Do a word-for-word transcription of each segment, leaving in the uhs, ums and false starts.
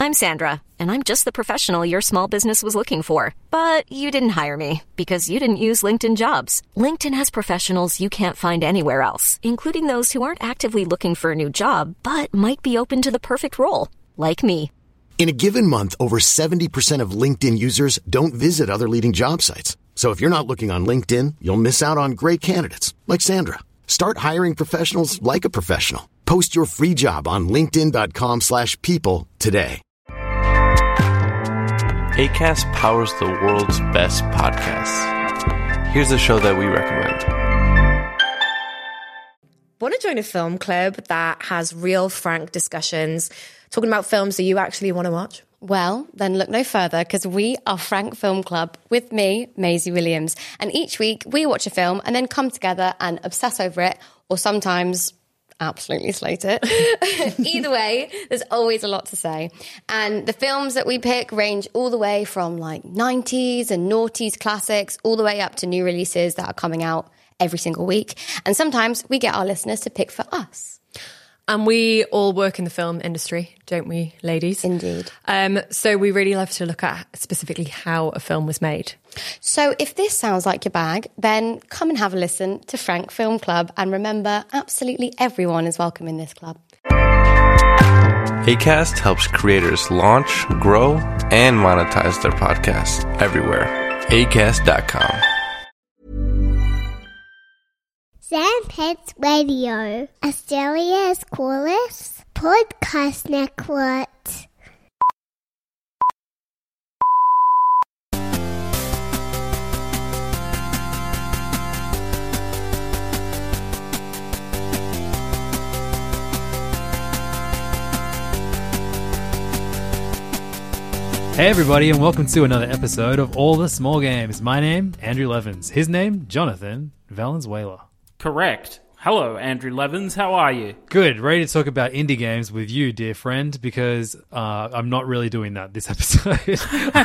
I'm Sandra, and I'm just the professional your small business was looking for. But you didn't hire me because you didn't use LinkedIn Jobs. LinkedIn has professionals you can't find anywhere else, including those who aren't actively looking for a new job, but might be open to the perfect role, like me. In a given month, over seventy percent of LinkedIn users don't visit other leading job sites. So if you're not looking on LinkedIn, you'll miss out on great candidates like Sandra. Start hiring professionals like a professional. Post your free job on linkedin.com slash people today. Acast powers the world's best podcasts. Here's a show that we recommend. Want to join a film club that has real, frank discussions, talking about films that you actually want to watch? Well, then look no further, because we are Frank Film Club with me, Maisie Williams. And each week we watch a film and then come together and obsess over it, or sometimes absolutely slate it. Either way, there's always a lot to say. And the films that we pick range all the way from like nineties and noughties classics all the way up to new releases that are coming out every single week. And sometimes we get our listeners to pick for us. And we all work in the film industry, don't we, ladies? Indeed. Um, so we really love to look at specifically how a film was made. So if this sounds like your bag, then come and have a listen to Frank Film Club. And remember, absolutely everyone is welcome in this club. Acast helps creators launch, grow, and monetize their podcasts everywhere. acast dot com. Sandpets Radio, Australia's coolest podcast network. Hey everybody, and welcome to another episode of All the Small Games. My name, Andrew Levins. His name, Jonathan Valenzuela. Correct. Hello, Andrew Levins. How are you? Good. Ready to talk about indie games with you, dear friend, because uh, I'm not really doing that this episode.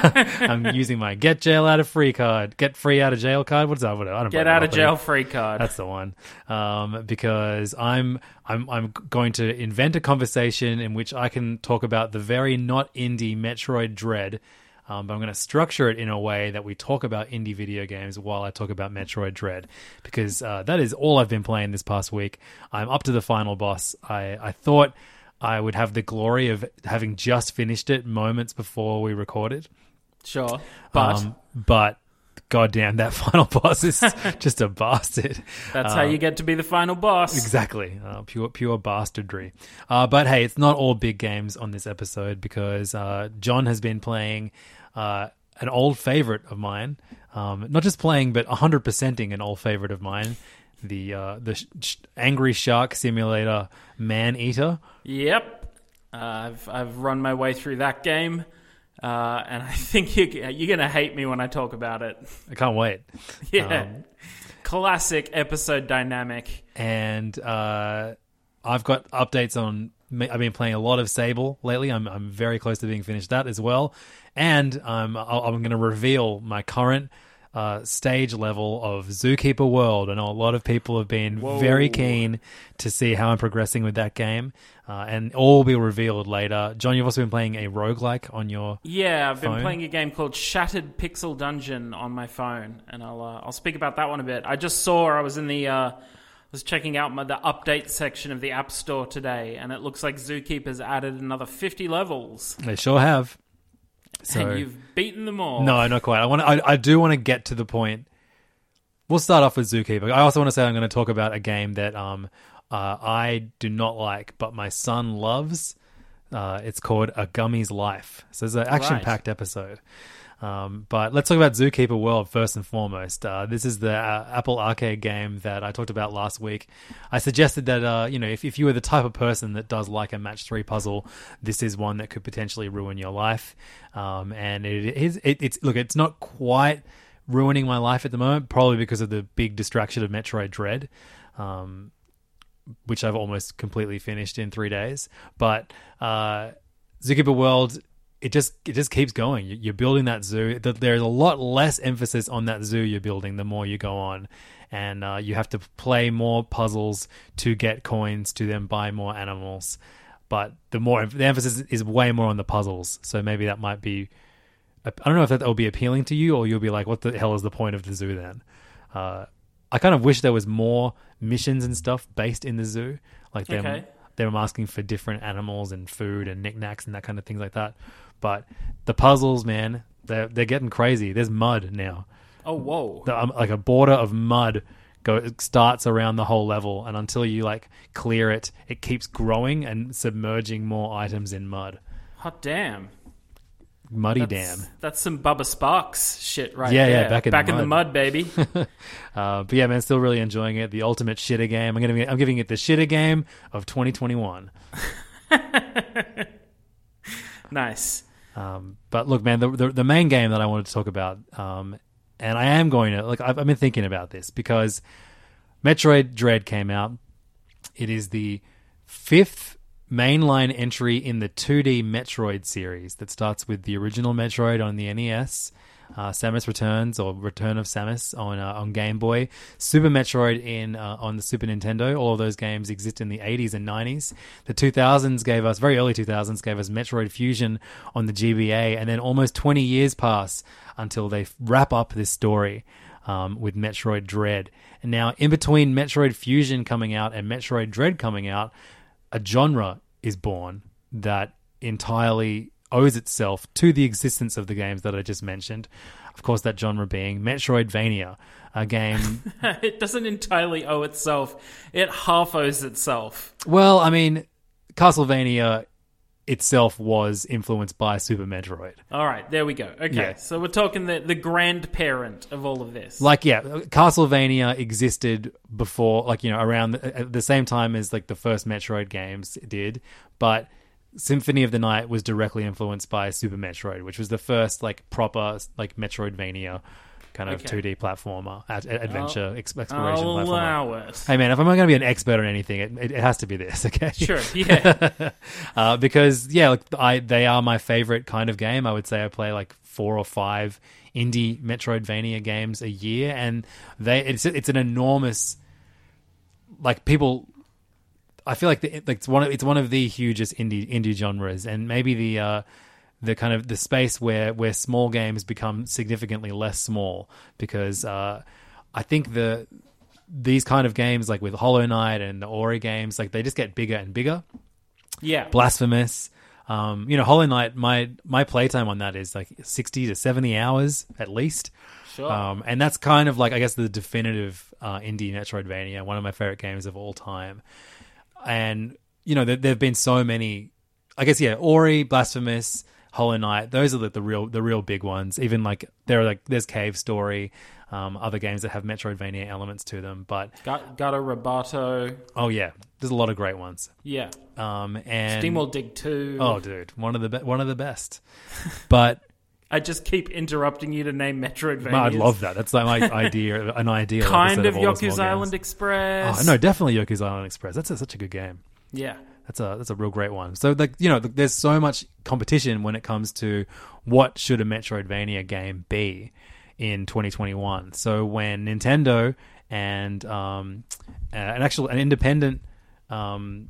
I'm using my get jail out of free card. Get free out of jail card? What's that? What, I don't Get out of jail free card. That's the one. Um, because I'm I'm I'm going to invent a conversation in which I can talk about the very not indie Metroid Dread. Um, but I'm going to structure it in a way that we talk about indie video games while I talk about Metroid Dread, because uh, that is all I've been playing this past week. I'm up to the final boss. I, I thought I would have the glory of having just finished it moments before we recorded. Sure, but um, but goddamn, that final boss is just a bastard. That's um, how you get to be the final boss. Exactly. Uh, pure pure bastardry. Uh, but hey, it's not all big games on this episode, because uh, John has been playing uh, an old favorite of mine. Um, not just playing, but one hundred percenting an old favorite of mine. The uh, the sh- sh- Angry Shark Simulator Man Eater. Yep. Uh, I've, I've run my way through that game. Uh, and I think you, you're going to hate me when I talk about it. I can't wait. Yeah. Um, Classic episode dynamic. And uh, I've got updates on... I've been playing a lot of Sable lately. I'm I'm very close to being finished that as well. And um, I'll, I'm going to reveal my current uh, stage level of Zookeeper World. I know a lot of people have been Whoa. very keen to see how I'm progressing with that game. Uh, and all will be revealed later. John, you've also been playing a roguelike on your Yeah, I've phone. been playing a game called Shattered Pixel Dungeon on my phone, and I'll uh, I'll speak about that one a bit. I just saw I was in the uh, was checking out my, the update section of the App Store today, and it looks like Zookeeper's added another fifty levels. They sure have. So, and you've beaten them all. No, not quite. I want. I, I do want to get to the point. We'll start off with Zookeeper. I also want to say I'm going to talk about a game that um uh, I do not like, but my son loves. Uh, it's called A Gummy's Life. So it's an action-packed Right. episode. Um, but let's talk about Zookeeper World first and foremost. Uh, this is the uh, Apple Arcade game that I talked about last week. I suggested that uh, you know if, if you were the type of person that does like a match three puzzle, this is one that could potentially ruin your life. Um, and it is it, it's look, it's not quite ruining my life at the moment, probably because of the big distraction of Metroid Dread, um, which I've almost completely finished in three days. But uh, Zookeeper World. It just it just keeps going. You're building that zoo. There's a lot less emphasis on that zoo you're building the more you go on. And uh, you have to play more puzzles to get coins to then buy more animals. but the more the emphasis is way more on the puzzles. So maybe that might be. I don't know if that will be appealing to you, or you'll be like, "What the hell is the point of the zoo then?" Uh, I kind of wish there was more missions and stuff based in the zoo, like them. Okay. They were asking for different animals and food and knickknacks and that kind of things like that. But the puzzles, man, they're they're getting crazy. There's mud now. Oh, whoa! The, um, like a border of mud go it starts around the whole level, and until you like clear it, it keeps growing and submerging more items in mud. Hot damn! Muddy That's, damn. that's some Bubba Sparks shit right Yeah, there. yeah, back in back the in the mud. mud, baby. uh, but yeah, man, still really enjoying it. The ultimate shitter game. I'm gonna I'm giving it the shitter game of twenty twenty-one. Nice. Um, but look, man, the, the the main game that I wanted to talk about, um, and I am going to like I've, I've been thinking about this because Metroid Dread came out. It is the fifth mainline entry in the two D Metroid series that starts with the original Metroid on the N E S, uh, Samus Returns or Return of Samus on uh, on Game Boy, Super Metroid in uh, on the Super Nintendo. All of those games exist in the eighties and nineties. The two thousands gave us, very early two thousands, gave us Metroid Fusion on the G B A, and then almost twenty years pass until they wrap up this story um, with Metroid Dread. And now, in between Metroid Fusion coming out and Metroid Dread coming out, a genre is born that entirely owes itself to the existence of the games that I just mentioned. Of course, that genre being Metroidvania, a game... It doesn't entirely owe itself. It half owes itself. Well, I mean, Castlevania itself was influenced by Super Metroid. All right, there we go. Okay, Yeah. so we're talking the, the grandparent of all of this. Like, yeah, Castlevania existed before, like, you know, around the, at the same time as, like, the first Metroid games did, but Symphony of the Night was directly influenced by Super Metroid, which was the first, like, proper, like, Metroidvania kind of Okay. two D platformer, ad- adventure, I'll- ex- exploration I'll platformer. allow it. Hey, man, if I'm going to be an expert on anything, it, it, it has to be this, okay? Sure, yeah. uh, because, yeah, like, I they are my favorite kind of game. I would say I play, like, four or five indie Metroidvania games a year, and they it's it's an enormous, like, people... I feel like, the, like it's one of it's one of the hugest indie indie genres, and maybe the uh, the kind of the space where, where small games become significantly less small, because uh, I think the these kind of games, like with Hollow Knight and the Ori games, like they just get bigger and bigger. Yeah. Blasphemous. Um, you know, Hollow Knight, my my playtime on that is like sixty to seventy hours at least. Sure. Um, and that's kind of like, I guess, the definitive uh, indie Metroidvania, one of my favorite games of all time. And, you know, there, there have been so many, I guess, yeah, Ori, Blasphemous, Hollow Knight, those are the, the real the real big ones. Even like, there are like, there's Cave Story, um, other games that have Metroidvania elements to them. But, Got, Gato Roboto. oh yeah, there's a lot of great ones. Yeah. Um, and Steamworld Dig two. Oh, dude, one of the be- one of the best. But I just keep interrupting you to name Metroidvania. I'd love that. That's like my idea, an ideal Kind episode of all the small Yoku's Island games. Express. Oh no, definitely Yoku's Island Express. That's a, such a good game. Yeah. That's a that's a real great one. So, like, you know, there's so much competition when it comes to what should a Metroidvania game be in twenty twenty-one. So when Nintendo and um, uh, an actual an independent um,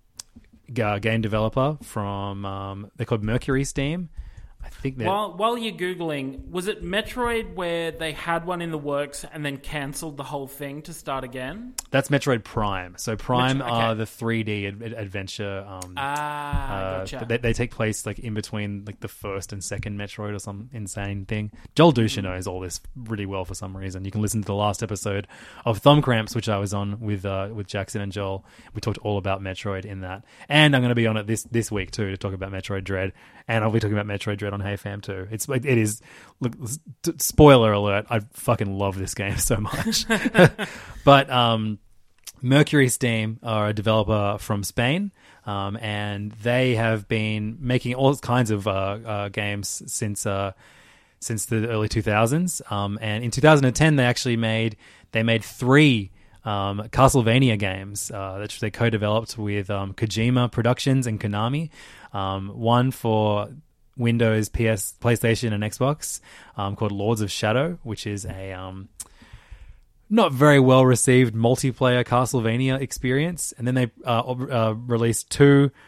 g- game developer from um, they're called Mercury Steam. I think they're While while you're googling, was it Metroid where they had one in the works and then cancelled the whole thing to start again? that's Metroid Prime. So Prime Metro- okay. are the three D ad- ad- adventure. Um, Ah, Uh, gotcha. but they, they take place like in between like the first and second Metroid or some insane thing. Joel Dusha knows all this really well for some reason. You can listen to the last episode of Thumb Cramps, which I was on with uh, with Jackson and Joel. We talked all about Metroid in that, and I'm going to be on it this this week too to talk about Metroid Dread, and I'll be talking about Metroid Dread on Hey Fam too. It's like it is. Look, t- spoiler alert! I fucking love this game so much, but um. Mercury Steam are a developer from Spain, um, and they have been making all kinds of uh, uh, games since uh, since the early two thousands. Um, and in two thousand ten, they actually made they made three um, Castlevania games uh, that they co-developed with um, Kojima Productions and Konami. Um, one for Windows, P S, PlayStation, and Xbox, um, called Lords of Shadow, which is a um, not very well received multiplayer Castlevania experience. And then they uh, uh, released two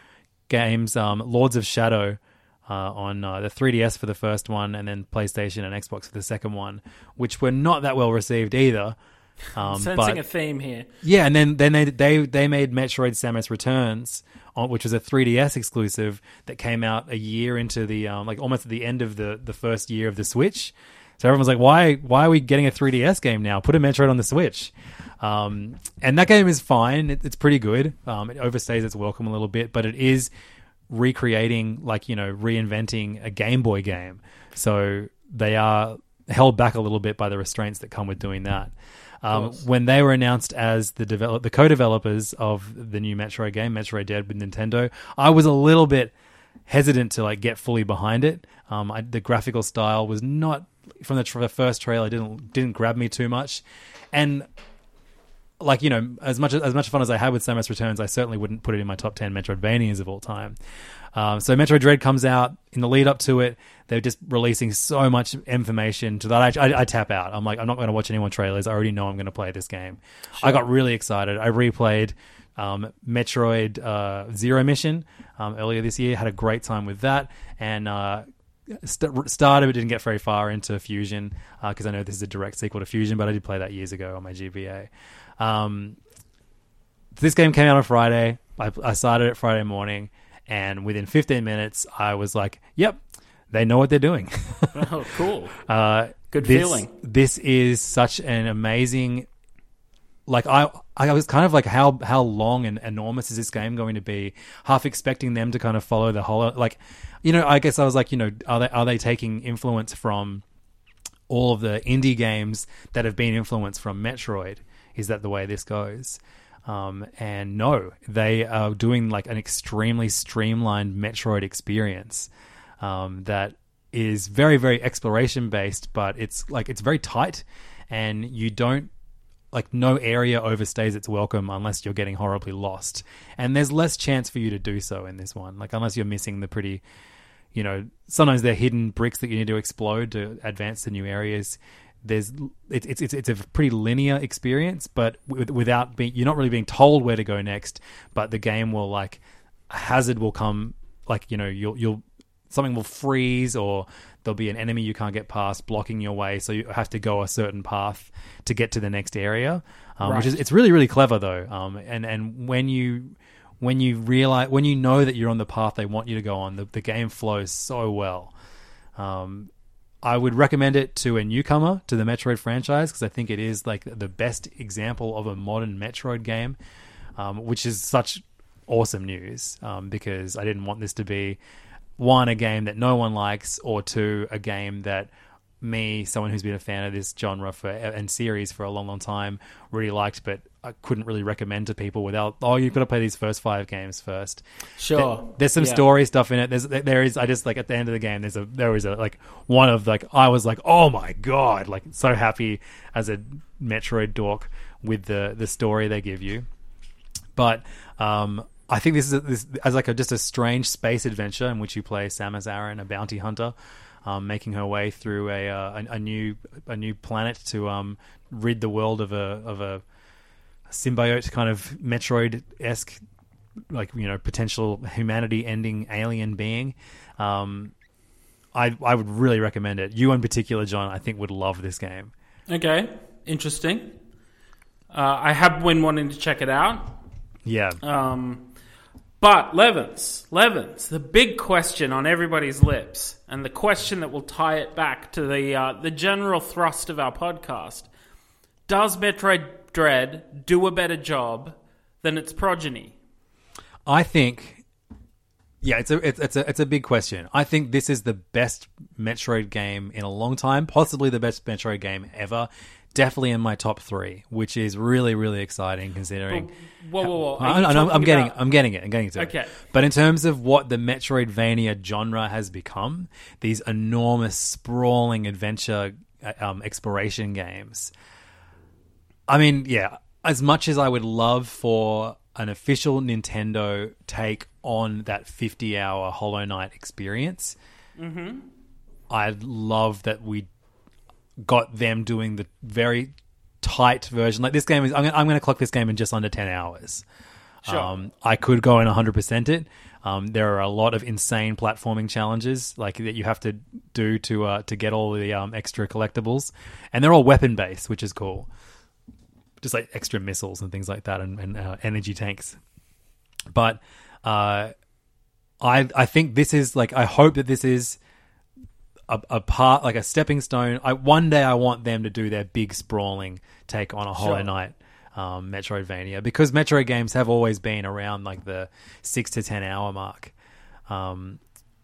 games, um, Lords of Shadow uh, on uh, the three D S for the first one, and then PlayStation and Xbox for the second one, which were not that well received either. Um, Sensing but, a theme here. Yeah, and then, then they they they made Metroid Samus Returns, on, which was a three D S exclusive that came out a year into the um, like almost at the end of the, the first year of the Switch. So everyone's like, why why are we getting a three D S game now? Put a Metroid on the Switch. Um, and that game is fine. It, it's pretty good. Um, it overstays its welcome a little bit, but it is recreating, like, you know, reinventing a Game Boy game. So they are held back a little bit by the restraints that come with doing that. Um, when they were announced as the develop, the co-developers of the new Metroid game, Metroid Dread with Nintendo, I was a little bit hesitant to like get fully behind it. Um, I, the graphical style was not from the, tra- the first trailer didn't didn't grab me too much, and like, you know, as much as much fun as I had with Samus Returns, I certainly wouldn't put it in my top ten Metroidvanias of all time. Um, so Metroid Dread comes out. In the lead up to it, they're just releasing so much information to that I, I, I tap out. I'm like, I'm not going to watch any more trailers. I already know I'm going to play this game. Sure. I got really excited. I replayed um, Metroid uh, Zero Mission um, earlier this year. Had a great time with that, and uh, st- started but didn't get very far into Fusion because uh, I know this is a direct sequel to Fusion, but I did play that years ago on my G B A. Um, this game came out on Friday. I, I started it Friday morning. And within fifteen minutes, I was like, yep, they know what they're doing. Oh, cool. Uh, Good this, feeling. This is such an amazing... Like, I I was kind of like, how how long and enormous is this game going to be? Half expecting them to kind of follow the whole... Like, you know, I guess I was like, you know, are they, are they taking influence from all of the indie games that have been influenced from Metroid? Is that the way this goes? Um, and no, they are doing like an extremely streamlined Metroid experience um, that is very, very exploration based, but it's like it's very tight, and you don't like no area overstays its welcome unless you're getting horribly lost, and there's less chance for you to do so in this one. Like unless you're missing the pretty, you know, sometimes they're hidden bricks that you need to explode to advance to new areas. There's it's it's it's a pretty linear experience, but without being you're not really being told where to go next. But the game will like a hazard will come, like, you know, you'll you'll something will freeze, or there'll be an enemy you can't get past blocking your way, so you have to go a certain path to get to the next area. Um, right. Which is it's really really clever though. Um, and and when you when you realize when you know that you're on the path they want you to go on, the the game flows so well. Um. I would recommend it to a newcomer to the Metroid franchise because I think it is like the best example of a modern Metroid game, um, which is such awesome news um, because I didn't want this to be, one, a game that no one likes, or two, a game that me, someone who's been a fan of this genre for and series for a long, long time, really liked, but I couldn't really recommend to people without, oh, you've got to play these first five games first. Sure. There, there's some yeah. story stuff in it. There's, there is, I just like at the end of the game, there's a, there was a, like one of like, I was like, oh my God, like so happy as a Metroid dork with the, the story they give you. But, um, I think this is a, this as like a, just a strange space adventure in which you play Samus Aran, a bounty hunter, Um, making her way through a, uh, a a new a new planet to um, rid the world of a of a symbiote kind of Metroid-esque, like, you know, potential humanity-ending alien being. Um, I I would really recommend it. You in particular, John, I think would love this game. Okay, interesting. Uh, I have been wanting to check it out. Yeah. Um. But, Levins, Levins, the big question on everybody's lips, and the question that will tie it back to the uh, the general thrust of our podcast, does Metroid Dread do a better job than its progeny? I think, yeah, it's a it's, it's a it's a big question. I think this is the best Metroid game in a long time, possibly the best Metroid game ever. Definitely in my top three, which is really, really exciting considering. Whoa, whoa, whoa! I, I, I'm, I'm getting, about... I'm getting it. I'm getting to okay. it. But in terms of what the Metroidvania genre has become, these enormous, sprawling adventure um, exploration games. I mean, yeah. As much as I would love for an official Nintendo take on that fifty-hour Hollow Knight experience, mm-hmm. I'd love that we got them doing the very tight version. Like this game is, I'm, I'm going to clock this game in just under ten hours. Sure. Um, I could go and one hundred percent it. Um, there are a lot of insane platforming challenges like that you have to do to uh, to get all the um, extra collectibles, and they're all weapon based, which is cool. Just like extra missiles and things like that, and, and uh, energy tanks. But uh, I I think this is like I hope that this is a, a part like a stepping stone. I one day I want them to do their big sprawling take on a Hollow Sure. Knight. Um, Metroidvania, because Metroid games have always been around like the six to ten hour mark. Um,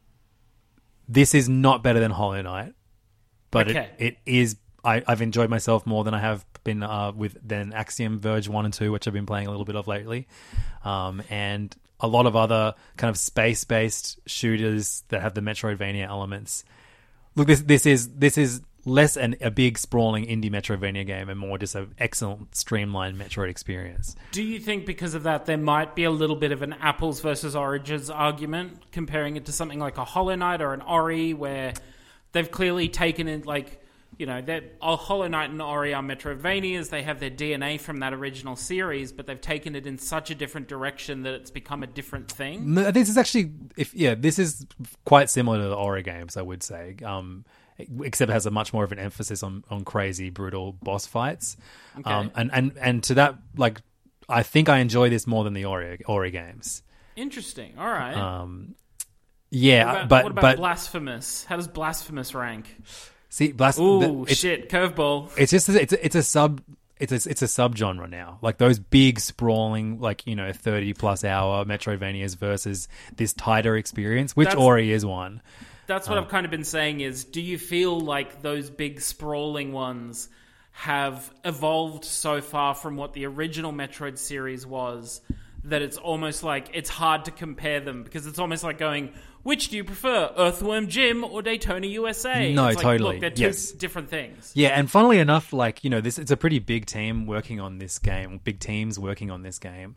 this is not better than Hollow Knight, but Okay. it, it is. I, I've enjoyed myself more than I have been uh, with than Axiom Verge one and two, which I've been playing a little bit of lately, um, and a lot of other kind of space based shooters that have the Metroidvania elements. Look, this this is this is. less an, a big sprawling indie Metroidvania game and more just an excellent streamlined Metroid experience. Do you think because of that there might be a little bit of an apples versus oranges argument comparing it to something like a Hollow Knight or an Ori where they've clearly taken it like, you know, that Hollow Knight and Ori are Metroidvanias, they have their D N A from that original series, but they've taken it in such a different direction that it's become a different thing? No, this is actually, if yeah, this is quite similar to the Ori games, I would say. Um, except it has a much more of an emphasis on, on crazy, brutal boss fights. Okay. Um, and, and, and to that, like, I think I enjoy this more than the Ori, Ori games. Interesting. All right. Um, yeah, what about, but... what about but, Blasphemous? How does Blasphemous rank? See, Blas- Ooh, the, it's, shit, curveball. It's just, it's a, it's a sub... It's a, it's a subgenre now. Like those big sprawling, like, you know, thirty plus hour Metroidvanias versus this tighter experience, which That's- Ori is one. That's what I've kind of been saying is, do you feel like those big sprawling ones have evolved so far from what the original Metroid series was that it's almost like it's hard to compare them because it's almost like going, which do you prefer, Earthworm Jim or Daytona U S A? No, it's like, totally. Look, they're two Yes. different things. Yeah, and funnily enough, like, you know, this it's a pretty big team working on this game, big teams working on this game.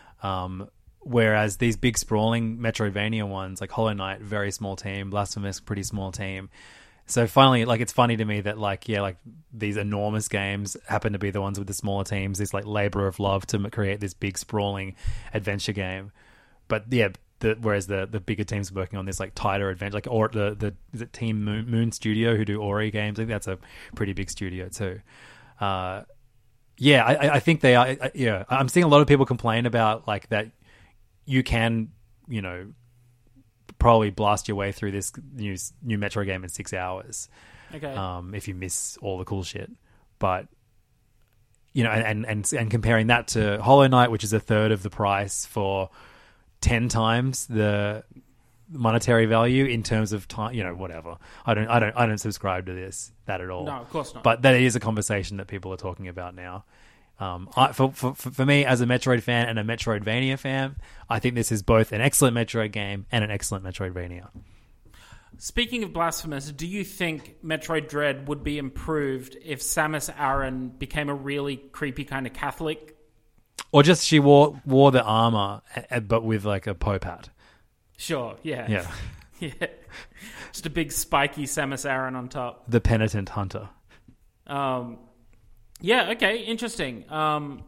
Um, whereas these big sprawling Metroidvania ones, like Hollow Knight, very small team, Blasphemous, pretty small team. So finally, like, it's funny to me that, like, yeah, like, these enormous games happen to be the ones with the smaller teams, this, like, labor of love to m- create this big sprawling adventure game. But, yeah, the, whereas the, the bigger teams working on this, like, tighter adventure, like, or the, the is it Team Moon, Moon Studio who do Ori games? I think that's a pretty big studio, too. Uh, yeah, I, I think they are, I, yeah, I'm seeing a lot of people complain about, like, that you can, you know, probably blast your way through this new new Metro game in six hours. Okay. Um, if you miss all the cool shit. But, you know, and, and, and comparing that to Hollow Knight, which is a third of the price for ten times the monetary value in terms of time, you know, whatever. I don't, I don't, I don't subscribe to this, that at all. No, of course not. But that is a conversation that people are talking about now. Um, I, for, for for me, as a Metroid fan and a Metroidvania fan, I think this is both an excellent Metroid game and an excellent Metroidvania. Speaking of Blasphemous, do you think Metroid Dread would be improved if Samus Aran became a really creepy kind of Catholic? Or just she wore wore the armor, uh, but with like a Pope hat. Sure, yeah. Yeah. Yeah. Just a big spiky Samus Aran on top. The penitent hunter. Um, yeah, okay, interesting. Um,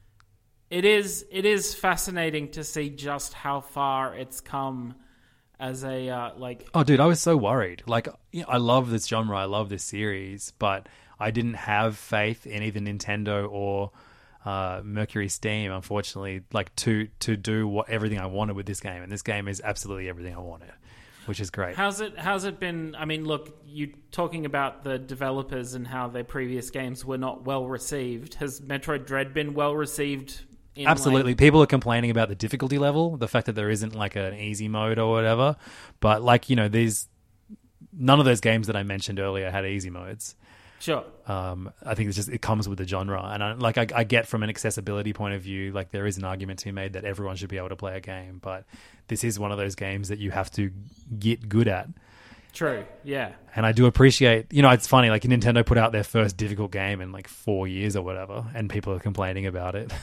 it is it is fascinating to see just how far it's come as a, uh, like... Oh, dude, I was so worried. Like, you know, I love this genre, I love this series, but I didn't have faith in either Nintendo or uh, Mercury Steam, unfortunately, like to to do what everything I wanted with this game. And this game is absolutely everything I wanted, which is great. How's it How's it been? I mean, look, you talking about the developers and how their previous games were not well received. Has Metroid Dread been well received? In Absolutely. like... People are complaining about the difficulty level, the fact that there isn't like an easy mode or whatever. But like, you know, these none of those games that I mentioned earlier had easy modes. Sure. Um, I think it's just it comes with the genre, and I, like I, I get from an accessibility point of view, like there is an argument to be made that everyone should be able to play a game, but this is one of those games that you have to get good at. True. Yeah. And I do appreciate, you know, it's funny, like Nintendo put out their first difficult game in like four years or whatever, and people are complaining about it.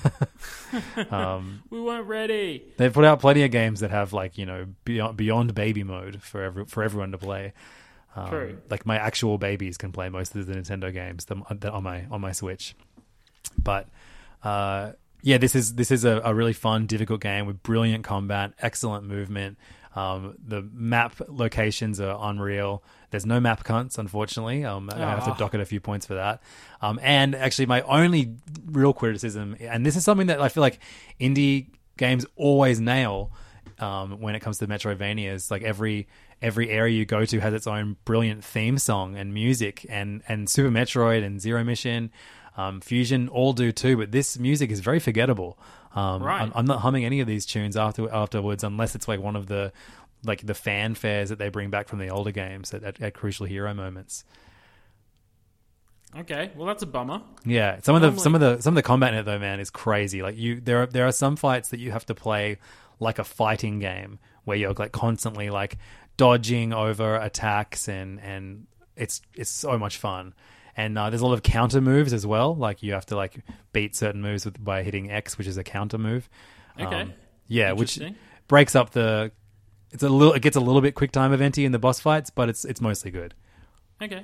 um, we weren't ready. They've put out plenty of games that have like, you know, beyond, beyond baby mode for every, for everyone to play. Um, True. Like my actual babies can play most of the Nintendo games that, that on my on my Switch. But uh, Yeah, this is this is a, a really fun, difficult game with brilliant combat, excellent movement. Um, the map locations are unreal. There's no map cunts, unfortunately. Um, I have to dock it a few points for that. Um, and actually, my only real criticism, and this is something that I feel like indie games always nail um, when it comes to Metroidvanias. Like every every area you go to has its own brilliant theme song and music, and and Super Metroid and Zero Mission, um, Fusion all do too. But this music is very forgettable. Um, right. I'm, I'm not humming any of these tunes after afterwards unless it's like one of the like the fanfares that they bring back from the older games at, at, at crucial hero moments. Okay, well that's a bummer. Yeah, some of the Normally- some of the some of the combat in it though, man, is crazy. Like you, there are there are some fights that you have to play like a fighting game where you're like constantly like dodging over attacks and and it's it's so much fun. And uh, there's a lot of counter moves as well. Like you have to like beat certain moves with, by hitting X, which is a counter move. Okay. Um, yeah, which Interesting. breaks up the. It's a little. It gets a little bit quick time eventy in the boss fights, but it's it's mostly good. Okay.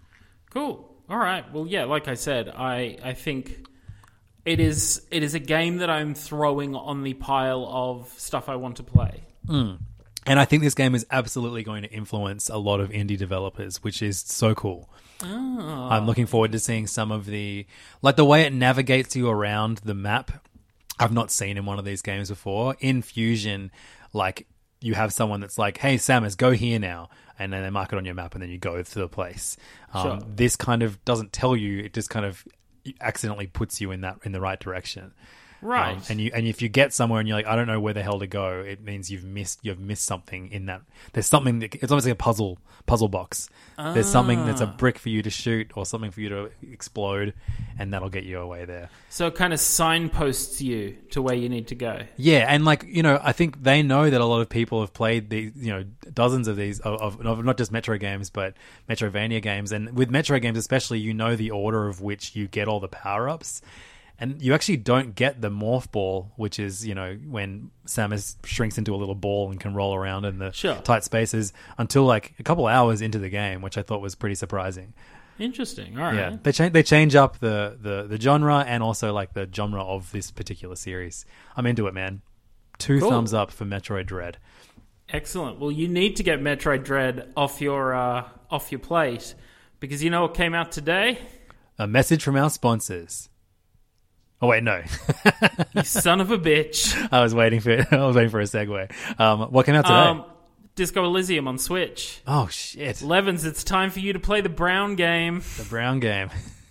Cool. All right. Well, yeah. Like I said, I I think it is it is a game that I'm throwing on the pile of stuff I want to play. Mm. And I think this game is absolutely going to influence a lot of indie developers, which is so cool. Oh. I'm looking forward to seeing some of the... Like, the way it navigates you around the map, I've not seen in one of these games before. In Fusion, like, you have someone that's like, hey, Samus, go here now. And then they mark it on your map, and then you go to the place. Um, Sure. This kind of doesn't tell you. It just kind of accidentally puts you in that in the right direction. Right. Um, and you and if you get somewhere and you're like, I don't know where the hell to go, it means you've missed you've missed something in that. There's something that, it's almost like a puzzle puzzle box. Ah. There's something that's a brick for you to shoot or something for you to explode, and that'll get you away there. So it kind of signposts you to where you need to go. Yeah, and like, you know, I think they know that a lot of people have played these, you know, dozens of these of, of not just Metro games, but Metroidvania games, and with Metro games especially, you know the order of which you get all the power ups. And you actually don't get the morph ball, which is, you know, when Samus shrinks into a little ball and can roll around in the Sure. tight spaces, until like a couple hours into the game, which I thought was pretty surprising. Interesting. All right. Yeah, they change they change up the, the, the genre and also like the genre of this particular series. I'm into it, man. Two Cool. thumbs up for Metroid Dread. Excellent. Well, you need to get Metroid Dread off your uh, off your plate, because you know what came out today? A message from our sponsors. Oh wait, no. You son of a bitch. I was waiting for I was waiting for a segue. Um, what came out today? Um, Disco Elysium on Switch. Oh shit! Levins, it's time for you to play the Brown game. The Brown game.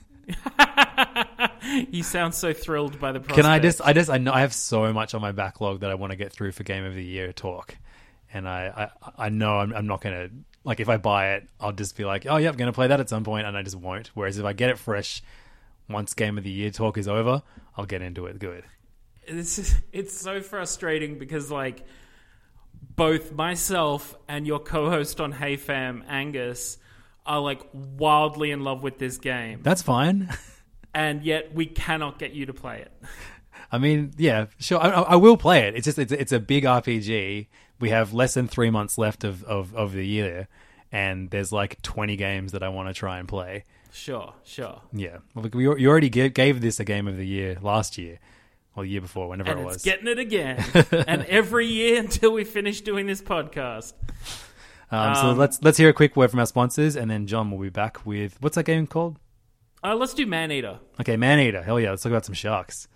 You sound so thrilled by the prospect. Can I just? I just. I know I have so much on my backlog that I want to get through for Game of the Year talk, and I. I, I know I'm, I'm not gonna like if I buy it, I'll just be like, oh yeah, I'm gonna play that at some point, and I just won't. Whereas if I get it fresh, once Game of the Year talk is over, I'll get into it good. This is, it's so frustrating because, like, both myself and your co-host on Hey Fam, Angus, are, like, wildly in love with this game. That's fine. And yet we cannot get you to play it. I mean, yeah, sure. I, I will play it. It's just, it's, it's a big R P G. We have less than three months left of, of, of the year, and there's, like, twenty games that I want to try and play. Sure, sure. Yeah. Well, we, you already gave, gave this a Game of the Year last year. Or the year before, whenever And it it's was. getting it again. And every year until we finish doing this podcast. Um, so Um, let's let's hear a quick word from our sponsors, and then John will be back with... What's that game called? Uh, let's do Maneater. Okay, Maneater. Hell yeah, let's talk about some sharks.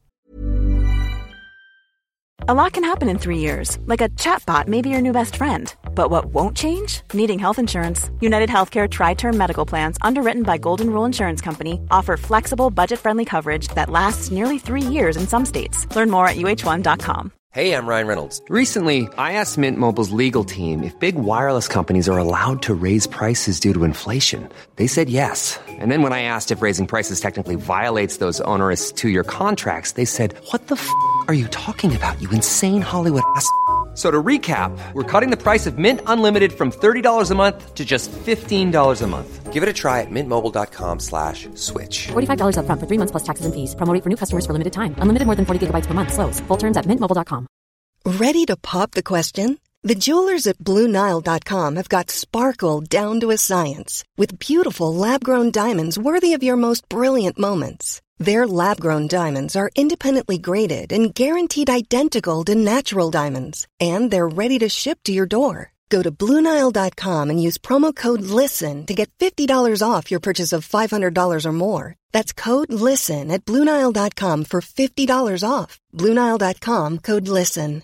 A lot can happen in three years, like a chatbot may be your new best friend. But what won't change? Needing health insurance. United Healthcare Tri-Term Medical Plans, underwritten by Golden Rule Insurance Company, offer flexible, budget-friendly coverage that lasts nearly three years in some states. Learn more at U H one dot com. Hey, I'm Ryan Reynolds. Recently, I asked Mint Mobile's legal team if big wireless companies are allowed to raise prices due to inflation. They said yes. And then when I asked if raising prices technically violates those onerous two-year contracts, they said, what the f*** are you talking about, you insane Hollywood ass f- So to recap, we're cutting the price of Mint Unlimited from thirty dollars a month to just fifteen dollars a month. Give it a try at mintmobile.com slash switch. forty-five dollars up front for three months plus taxes and fees. Promo rate for new customers for limited time. Unlimited more than forty gigabytes per month. Slows full terms at mint mobile dot com. Ready to pop the question? The jewelers at Blue Nile dot com have got sparkle down to a science with beautiful lab-grown diamonds worthy of your most brilliant moments. Their lab-grown diamonds are independently graded and guaranteed identical to natural diamonds. And they're ready to ship to your door. Go to Blue Nile dot com and use promo code LISTEN to get fifty dollars off your purchase of five hundred dollars or more. That's code LISTEN at Blue Nile dot com for fifty dollars off. Blue Nile dot com, code LISTEN.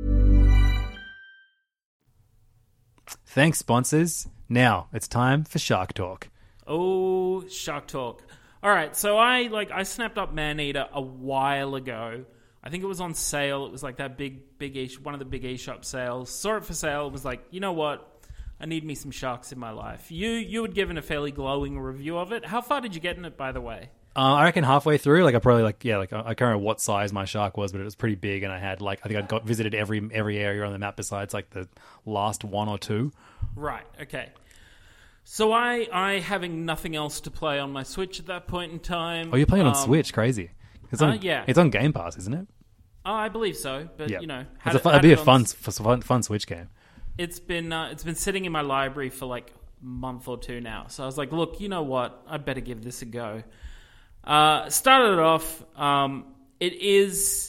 Thanks, sponsors. Now it's time for Shark Talk. Oh, Shark Talk. All right, so I like I snapped up Maneater a while ago. I think it was on sale. It was like that big, big e- one of the big eShop sales. Saw it for sale. Was like, you know what? I need me some sharks in my life. You you had given a fairly glowing review of it. How far did you get in it, by the way? Uh, I reckon halfway through. Like I probably like yeah, like I can't remember what size my shark was, but it was pretty big, and I had like I think I'd got visited every every area on the map besides like the last one or two. Right. Okay. So I, I having nothing else to play on my Switch at that point in time. Oh, you're playing um, on Switch? Crazy. It's on, uh, yeah. It's on Game Pass, isn't it? Oh, I believe so. But yeah. you know, it's a fun, it'd be a fun, fun, fun Switch game. It's been uh, it's been sitting in my library for like a month or two now. So I was like, look, you know what? I better give this a go. Uh, started it off. Um, it is.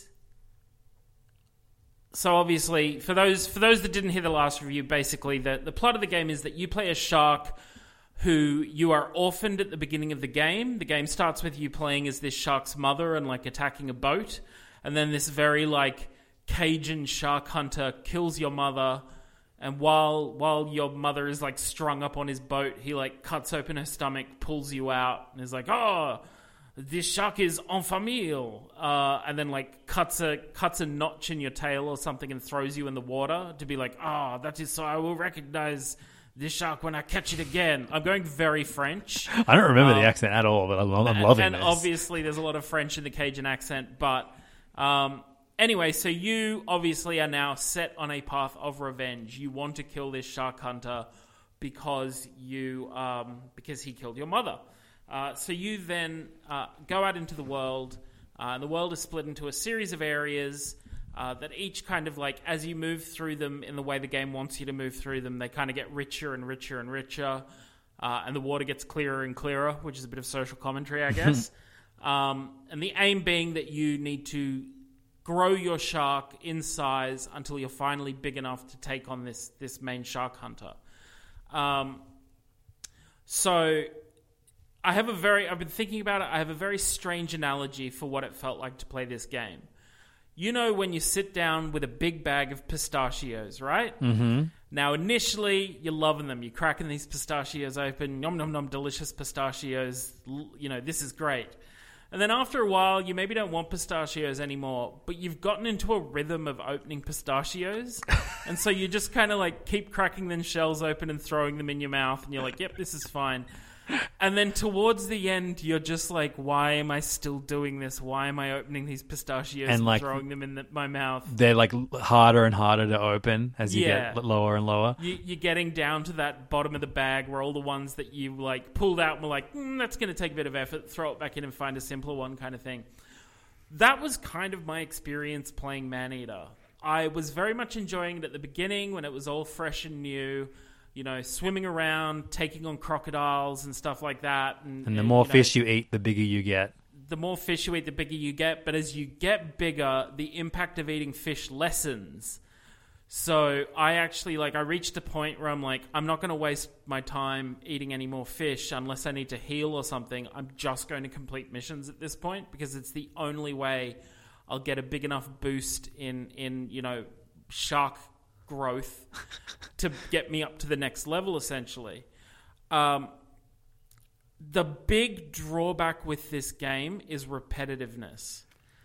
So obviously, for those for those that didn't hear the last review, basically the, the plot of the game is that you play a shark who you are orphaned at the beginning of the game. The game starts with you playing as this shark's mother and like attacking a boat, and then this very like Cajun shark hunter kills your mother, and while while your mother is like strung up on his boat, he like cuts open her stomach, pulls you out, and is like, oh, this shark is en famille, uh, and then like cuts a cuts a notch in your tail or something and throws you in the water to be like, oh, that is so I will recognize this shark when I catch it again. I'm going very French. I don't remember um, the accent at all, but I'm, I'm and, loving and this. And obviously there's a lot of French in the Cajun accent, but um, anyway, so you obviously are now set on a path of revenge. You want to kill this shark hunter because you um, because he killed your mother. Uh, so you then uh, go out into the world, uh, and the world is split into a series of areas uh, that each kind of like, as you move through them in the way the game wants you to move through them, they kind of get richer and richer and richer, uh, and the water gets clearer and clearer, which is a bit of social commentary, I guess. um, and the aim being that you need to grow your shark in size until you're finally big enough to take on this, this main shark hunter. Um, so... I have a very, I've been thinking about it, I have a very strange analogy for what it felt like to play this game. You know when you sit down with a big bag of pistachios, right? Mm-hmm. Now initially, you're loving them. You're cracking these pistachios open, nom nom nom, delicious pistachios, you know, this is great. And then after a while, you maybe don't want pistachios anymore, but you've gotten into a rhythm of opening pistachios. And so you just kind of like keep cracking them shells open and throwing them in your mouth, and you're like, yep, this is fine. And then towards the end, you're just like, why am I still doing this? Why am I opening these pistachios and, and like, throwing them in the, my mouth? They're like harder and harder to open as you yeah. get lower and lower. You, you're getting down to that bottom of the bag where all the ones that you like pulled out were like, mm, that's going to take a bit of effort, throw it back in and find a simpler one kind of thing. That was kind of my experience playing Maneater. I was very much enjoying it at the beginning when it was all fresh and new. You know, swimming around, taking on crocodiles and stuff like that. And, and the more you know, fish you eat, the bigger you get. The more fish you eat, the bigger you get. But as you get bigger, the impact of eating fish lessens. So I actually, like, I reached a point where I'm like, I'm not going to waste my time eating any more fish unless I need to heal or something. I'm just going to complete missions at this point because it's the only way I'll get a big enough boost in, in you know, shark growth to get me up to the next level, essentially. Um, the big drawback with this game is repetitiveness.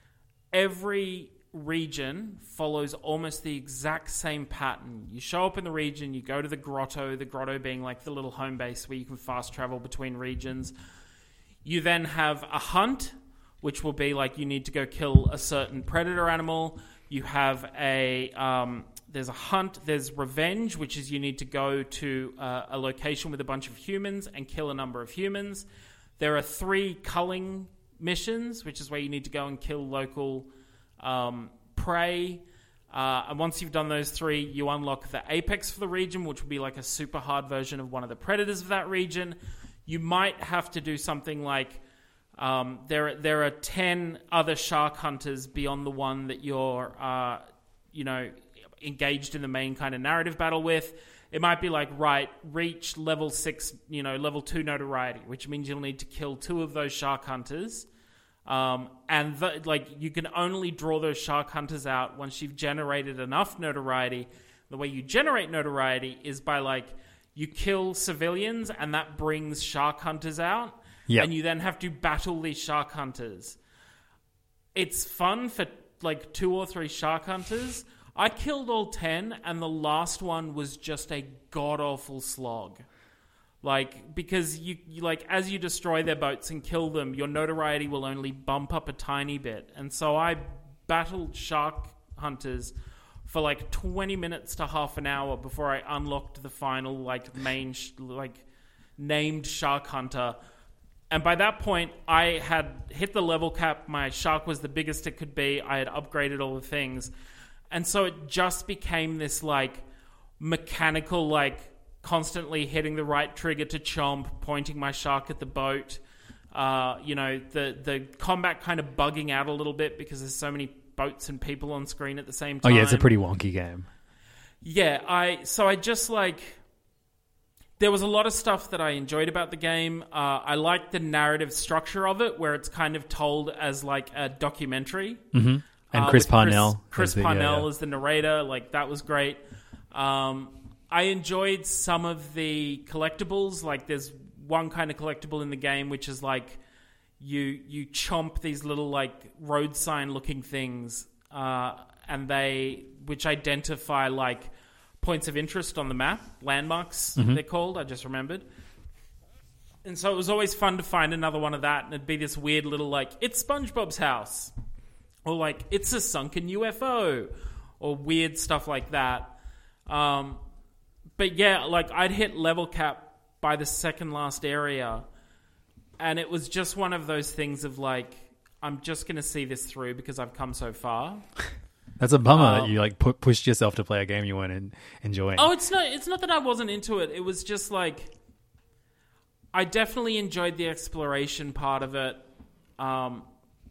Every region follows almost the exact same pattern. You show up in the region, you go to the grotto, the grotto being like the little home base where you can fast travel between regions. You then have a hunt, which will be like you need to go kill a certain predator animal. You have a... Um, There's a hunt, there's revenge, which is you need to go to uh, a location with a bunch of humans and kill a number of humans. There are three culling missions, which is where you need to go and kill local um, prey. Uh, and once you've done those three, you unlock the apex for the region, which will be like a super hard version of one of the predators of that region. You might have to do something like Um, there, there are ten other shark hunters beyond the one that you're, uh, you know, engaged in the main kind of narrative battle with. It might be like, right, reach level six, you know, level two notoriety, which means you'll need to kill two of those shark hunters. Um, and the, like, you can only draw those shark hunters out once you've generated enough notoriety. The way you generate notoriety is by like, you kill civilians and that brings shark hunters out. Yep. And you then have to battle these shark hunters. It's fun for like two or three shark hunters. I killed all ten, and the last one was just a god-awful slog. Like, because you, you like as you destroy their boats and kill them, your notoriety will only bump up a tiny bit. And so I battled shark hunters for like twenty minutes to half an hour before I unlocked the final like main sh- like named shark hunter. And by that point, I had hit the level cap. My shark was the biggest it could be. I had upgraded all the things. And so it just became this, like, mechanical, like, constantly hitting the right trigger to chomp, pointing my shark at the boat. Uh, you know, the, the combat kind of bugging out a little bit because there's so many boats and people on screen at the same time. Oh, yeah, it's a pretty wonky game. Yeah, I so I just, like... There was a lot of stuff that I enjoyed about the game. Uh, I liked the narrative structure of it, where it's kind of told as like a documentary. Mm-hmm. And uh, Chris Parnell. Chris, Chris the, Parnell yeah, yeah. as the narrator. Like, that was great. Um, I enjoyed some of the collectibles. Like, there's one kind of collectible in the game, which is like you you chomp these little like road sign looking things, uh, and they which identify like points of interest on the map, landmarks, mm-hmm. they're called, I just remembered. And so it was always fun to find another one of that, and it'd be this weird little, like, it's SpongeBob's house, or, like, it's a sunken U F O, or weird stuff like that. Um, but, yeah, like, I'd hit level cap by the second last area, and it was just one of those things of, like, I'm just going to see this through because I've come so far. That's a bummer um, that you like pu- pushed yourself to play a game you weren't in- enjoying. Oh, it's not. It's not that I wasn't into it. It was just like I definitely enjoyed the exploration part of it, um,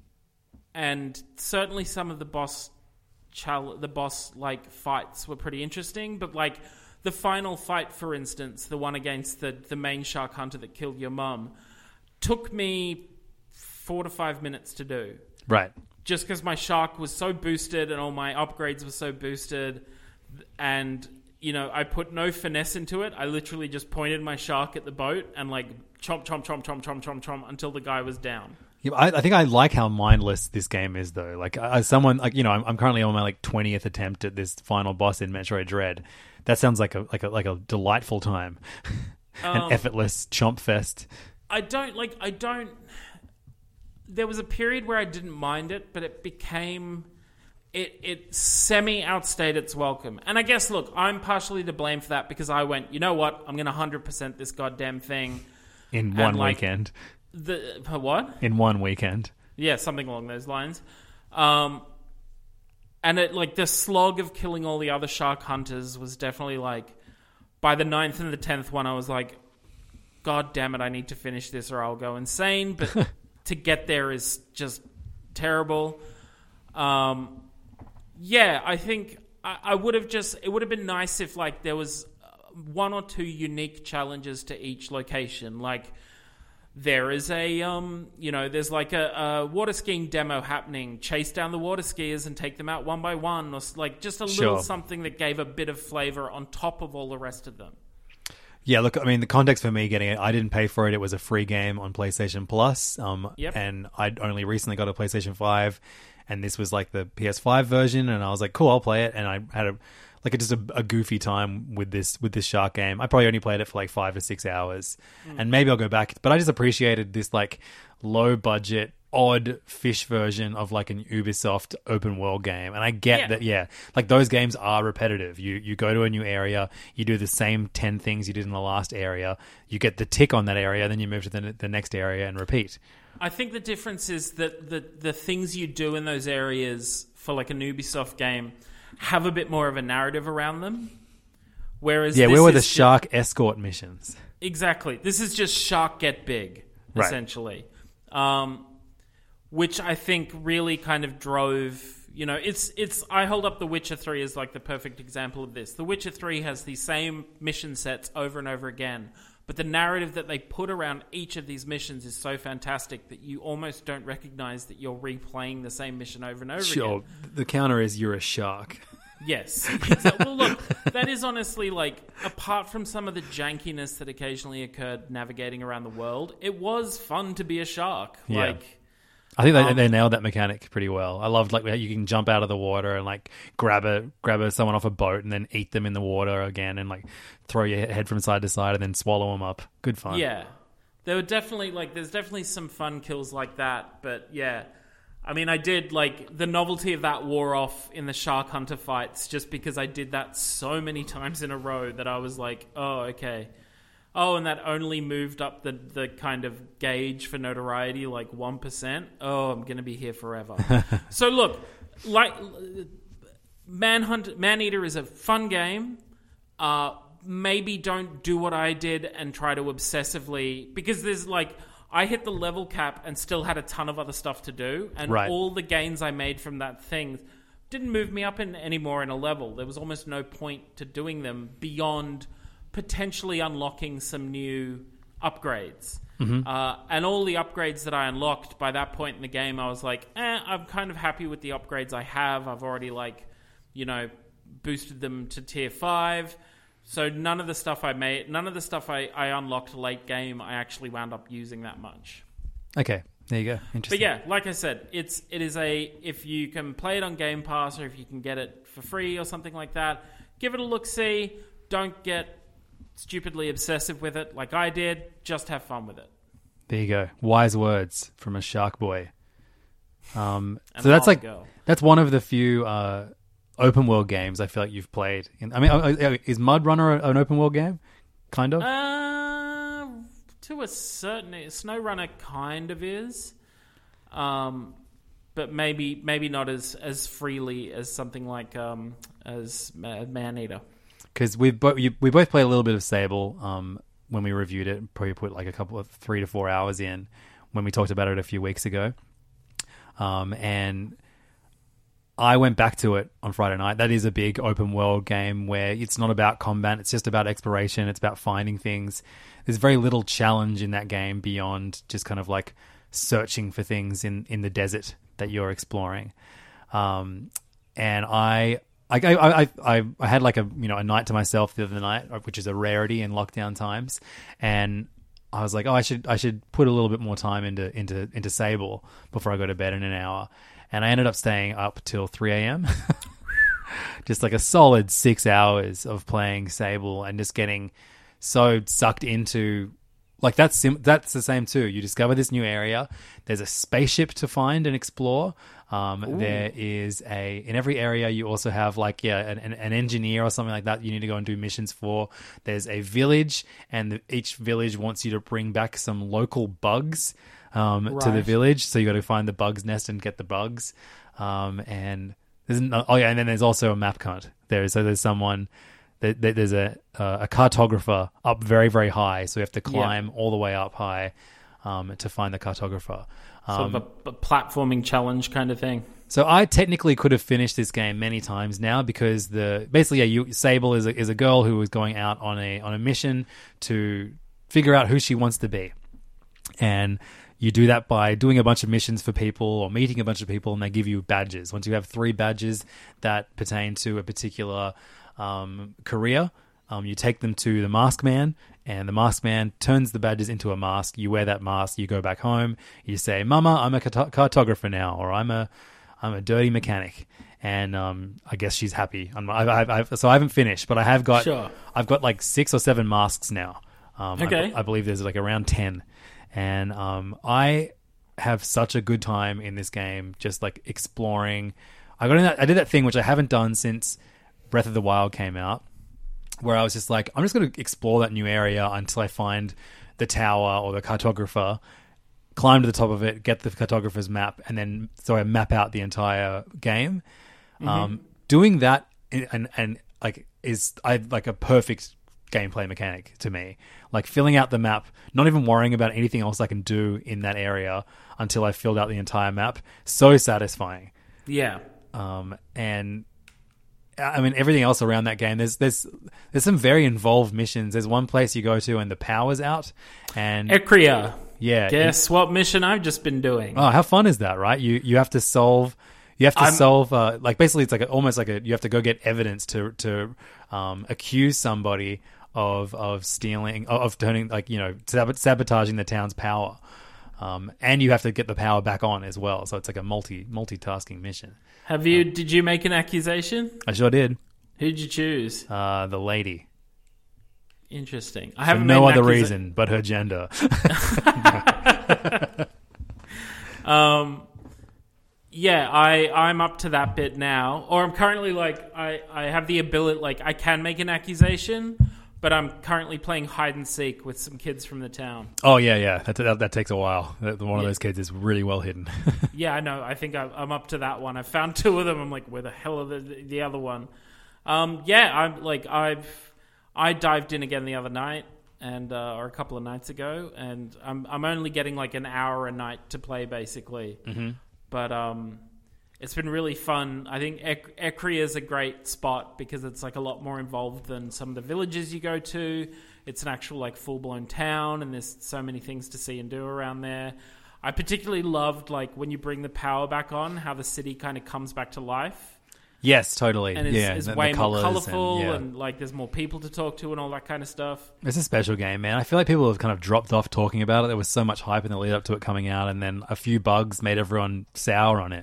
and certainly some of the boss, chal- the boss like fights were pretty interesting. But like the final fight, for instance, the one against the the main shark hunter that killed your mum, took me four to five minutes to do. Right. Just because my shark was so boosted and all my upgrades were so boosted, and, you know, I put no finesse into it. I literally just pointed my shark at the boat and, like, chomp, chomp, chomp, chomp, chomp, chomp, chomp until the guy was down. Yeah, I, I think I like how mindless this game is, though. Like, as someone, like, you know, I'm, I'm currently on my, like, twentieth attempt at this final boss in Metroid Dread. That sounds like a like a, like a delightful time. An Um, effortless chomp fest. I don't, like, I don't... There was a period where I didn't mind it, but it became... It it semi-outstayed its welcome. And I guess, look, I'm partially to blame for that because I went, you know what? I'm going to one hundred percent this goddamn thing. In one and, like, weekend. The what? In one weekend. Yeah, something along those lines. Um, and it, like, the slog of killing all the other shark hunters was definitely, like... By the ninth and the tenth one, I was like, God damn it, I need to finish this or I'll go insane. But... to get there is just terrible. Um, yeah, I think I, I would have just... It would have been nice if, like, there was one or two unique challenges to each location. Like, there is a, um, you know, there's like a, a water skiing demo happening. Chase down the water skiers and take them out one by one. Or, like, just a Sure. little something that gave a bit of flavor on top of all the rest of them. Yeah, look, I mean, the context for me getting it, I didn't pay for it. It was a free game on PlayStation Plus. Um, Yep. And I'd only recently got a PlayStation five, and this was like the P S five version, and I was like, cool, I'll play it. And I had a like a, just a, a goofy time with this with this shark game. I probably only played it for like five or six hours, Mm. and maybe I'll go back. But I just appreciated this like low budget, odd fish version of like an Ubisoft open world game. And I get Yeah. that, yeah, like those games are repetitive. You you go to a new area, you do the same ten things you did in the last area, you get the tick on that area, then you move to the, the next area and repeat. I think the difference is that the, the things you do in those areas for like an Ubisoft game have a bit more of a narrative around them. Whereas Yeah, this where were the is ju- shark escort missions? Exactly. This is just shark get big, Right. essentially. um, which I think really kind of drove. You know, it's it's. I hold up The Witcher three as like the perfect example of this. The Witcher three has the same mission sets over and over again, but the narrative that they put around each of these missions is so fantastic that you almost don't recognize that you're replaying the same mission over and over Sure. again. The counter is you're a shark. Yes. Exactly. Well, look, that is honestly, like, apart from some of the jankiness that occasionally occurred navigating around the world, it was fun to be a shark. Yeah. Like, I think they, um, they nailed that mechanic pretty well. I loved like you can jump out of the water and like grab a grab a, someone off a boat and then eat them in the water again and like throw your head from side to side and then swallow them up. Good fun. Yeah. There were definitely, like, there's definitely some fun kills like that, but yeah. I mean, I did, like, the novelty of that wore off in the Shark Hunter fights just because I did that so many times in a row that I was like, oh, okay. Oh, and that only moved up the, the kind of gauge for notoriety like one percent. Oh, I'm going to be here forever. So look, like Manhunt, Maneater is a fun game. Uh, maybe don't do what I did and try to obsessively... Because there's like... I hit the level cap and still had a ton of other stuff to do. And right. all the gains I made from that thing didn't move me up in anymore in a level. There was almost no point to doing them beyond... potentially unlocking some new upgrades. Mm-hmm. Uh, and all the upgrades that I unlocked by that point in the game, I was like, eh, I'm kind of happy with the upgrades I have. I've already, like, you know, boosted them to tier five. So none of the stuff I made, none of the stuff I, I unlocked late game, I actually wound up using that much. Okay, there you go. Interesting. But yeah, like I said, it's it is a, if you can play it on Game Pass or if you can get it for free or something like that, give it a look-see. Don't get stupidly obsessive with it like I did. Just have fun with it. There you go. Wise words from a shark boy. Um, And so that's like girl. that's one of the few uh, open world games I feel like you've played. In, I mean, uh, is Mud Runner an open world game? Kind of. Uh, to a certain, SnowRunner kind of is, um, but maybe maybe not as as freely as something like um, as Maneater. Because we bo- we both played a little bit of Sable um, when we reviewed it. Probably put like a couple of three to four hours in when we talked about it a few weeks ago. Um, and I went back to it on Friday night. That is a big open world game where it's not about combat. It's just about exploration. It's about finding things. There's very little challenge in that game beyond just kind of like searching for things in, in the desert that you're exploring. Um, and I... I, I I I had like a you know a night to myself the other night, which is a rarity in lockdown times, and I was like, oh, I should I should put a little bit more time into into into Sable before I go to bed in an hour, and I ended up staying up till three a.m. just like a solid six hours of playing Sable and just getting so sucked into. Like that's sim- that's the same too. You discover this new area. There's a spaceship to find and explore. Um, there is a in every area. You also have like yeah, an, an engineer or something like that. You need to go and do missions for. There's a village, and the, each village wants you to bring back some local bugs um, right. to the village. So you got to find the bug's nest and get the bugs. Um, and there's no, oh yeah, and then there's also a map hunt there. So there's someone. There's a a cartographer up very, very high, so we have to climb yeah. all the way up high um, to find the cartographer. Um, sort of a, a platforming challenge kind of thing. So I technically could have finished this game many times now because the basically yeah, you, Sable is a, is a girl who is going out on a on a mission to figure out who she wants to be, and you do that by doing a bunch of missions for people or meeting a bunch of people, and they give you badges. Once you have three badges that pertain to a particular Um, career, um, you take them to the mask man, and the mask man turns the badges into a mask. You wear that mask, you go back home, you say, "Mama, I'm a cart- cartographer now," or "I'm a, I'm a dirty mechanic," and um, I guess she's happy. I'm, I've, I've, I've, so I haven't finished, but I have got, sure. I've got like six or seven masks now. Um, okay, I, I believe there's like around ten, and um, I have such a good time in this game, just like exploring. I got in that, I did that thing which I haven't done since Breath of the Wild came out, where I was just like, I'm just going to explore that new area until I find the tower or the cartographer, climb to the top of it, get the cartographer's map, and then so I map out the entire game. Mm-hmm. Um, doing that and, and and like is I like a perfect gameplay mechanic to me. Like filling out the map, not even worrying about anything else I can do in that area until I filled out the entire map. So satisfying. Yeah. Um, and I mean, everything else around that game, there's there's there's some very involved missions. There's one place you go to and the power's out. And Ecria. Yeah. Guess it, what mission I've just been doing? Oh, how fun is that, right? You you have to solve... You have to I'm, solve, uh, like, basically it's like a, almost like a, you have to go get evidence to to um, accuse somebody of of stealing, of, of turning, like, you know, sab- sabotaging the town's power. Um, and you have to get the power back on as well. So it's like a multi multitasking mission. Have you, um, did you make an accusation? I sure did. Who'd you choose? Uh, the lady. Interesting. I For haven't no made an other accusa- reason but her gender. um... Yeah, I, I'm up to that bit now. Or I'm currently, like, I, I have the ability, like, I can make an accusation, but I'm currently playing hide and seek with some kids from the town. Oh, yeah, yeah. That that, that takes a while. That, one of Yeah. those kids is really well hidden. Yeah, I know. I think I, I'm up to that one. I found two of them. I'm like, where the hell are the, the other one? Um, yeah, I'm, like, I've, I dived in again the other night, and uh, or a couple of nights ago, and I'm, I'm only getting, like, an hour a night to play, basically. Mm-hmm. But um, it's been really fun. I think Ec- Ecria is a great spot because it's like a lot more involved than some of the villages you go to. It's an actual like full-blown town, and there's so many things to see and do around there. I particularly loved like when you bring the power back on, how the city kind of comes back to life. Yes, totally. And it's, yeah, it's the, way the more colours colourful, and, yeah. and like there's more people to talk to and all that kind of stuff. It's a special game, man. I feel like people have kind of dropped off talking about it. There was so much hype in the lead up to it coming out, and then a few bugs made everyone sour on it.